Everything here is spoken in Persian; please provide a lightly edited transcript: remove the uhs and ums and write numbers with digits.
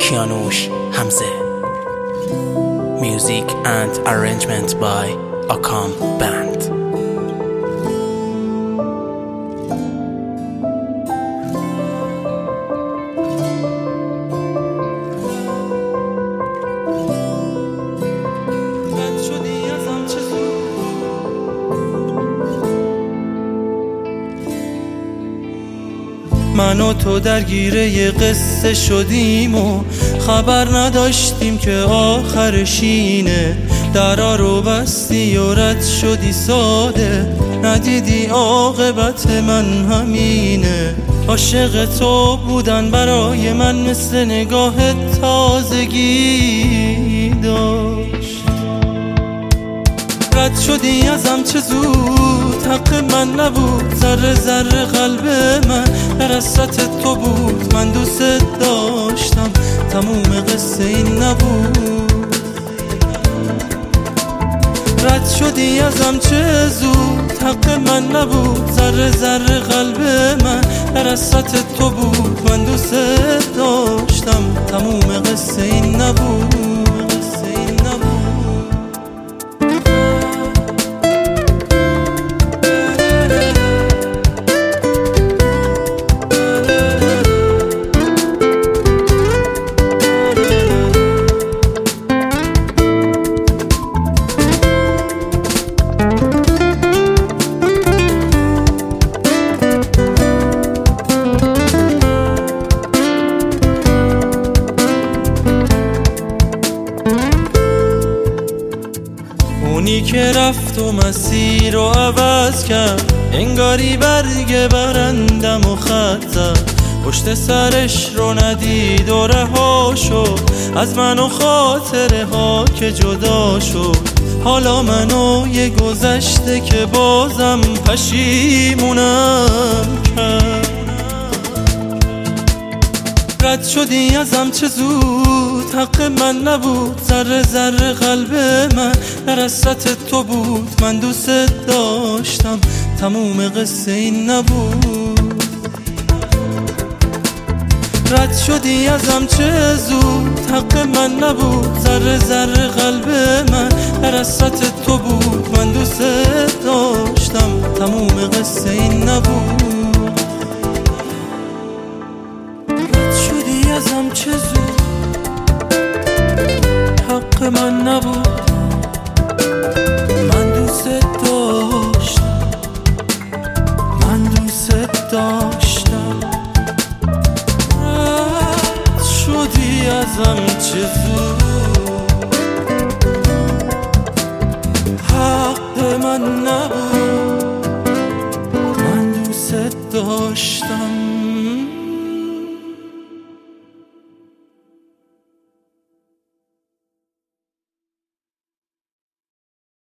Kianush Hamze. Music and arrangement by Akam Band. من و تو درگیر یه قصه شدیم و خبر نداشتیم که آخرش اینه. درا رو بستی و رد شدی ساده، ندیدی عاقبت من همینه. عاشق تو بودن برای من مثل نگاه تازگی داشت. رد شدی ازم چه زود، حق من نبود. ذره ذره قلب من در اثرت تو بود. من دوست داشتم، تموم قصه این نبود. رد شدی ازم چه زود، حق من نبود. ذره ذره قلب من در اثرت تو بود. من دوست داشتم، تموم قصه این نبود. اونی که رفت و مسیر رو عوض کرد، انگاری برگ برندم و خط زد. پشت سرش رو ندید و رها شد از من و خاطره ها که جدا شد. حالا منو یه گذشته که بازم پشیمونم کرد. رد شدی ازم چه زود، حق من نبود. ذره ذره قلب من در اثرت تو بود. من دوست داشتم، تموم قصه این نبود. رد شدی ازم چه زود، حق من نبود. ذره ذره قلب من در اثرت تو بود. من دوست داشتم، تموم قصه این نبود. ازم چه زود، حق من نبود. من دوست داشتم، من دوست داشتم. رد شدی ازم چه زود، حق من نبود. من دوست داشتم.